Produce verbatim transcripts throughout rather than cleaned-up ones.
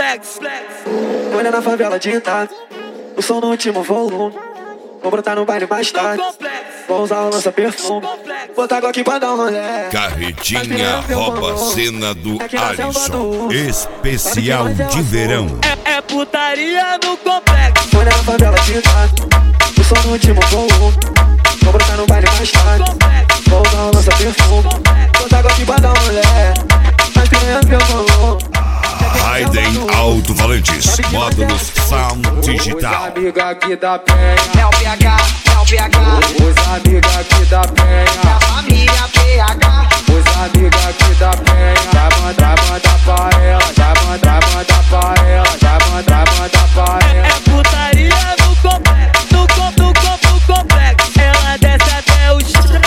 complexo. Olha na favela de Itaca, o som no último volume. Vou brotar no baile mais tarde, vou usar o lança perfume. Botar água aqui pra dar um rolé. Carretinha rouba a cena do Alisson. Especial de verão. É, é putaria no complexo. Olha na favela de Itaca, o som no último volume. Vou brotar no baile mais tarde, vou usar o lança perfume. Botar água aqui pra dar um rolé. As piranhas meu valor. Raiden Alto-Falantes, módulos Sound Digital. Os amigos aqui da penha, É o P H, é o P H. os amigos aqui da É penha, a família P H. os amigos aqui da penha. Já manda, manda pra ela, já manda, manda pra ela, já manda, manda pra ela. É putaria no complexo. No com, no com, no complexo. Ela desce até o chão.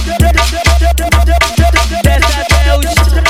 Desce até o chão.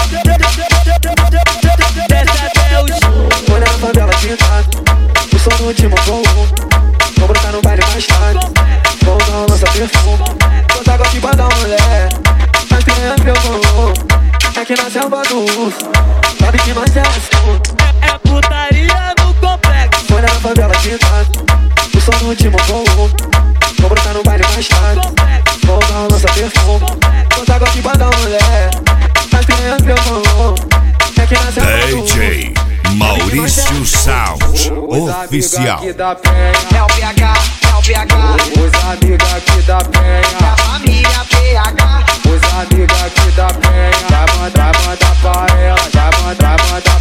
Desce até o chão. Olha na favela de Itaca, o som no último volume. Vou brotar no baile mais tarde, vou usar o lança perfume. Botar água aqui pra dar um rolé. As piranhas meu valor. É que na selva do urso, sabe que nós é assunto. É, é putaria no complexo. Olha na favela de Itaca, o som no último volume. Vou brotar no baile mais tarde, vou usar o lança perfume. Botar água aqui pra dar um rolé. As piranhas meu valor. É que na selva do urso. D J Maurício Sound Oficial. Aqui da penha, É o P H, é o P H. os amigos aqui da É a penha, família P H. os amigos aqui da penha. Já manda, manda pra ela, já manda, manda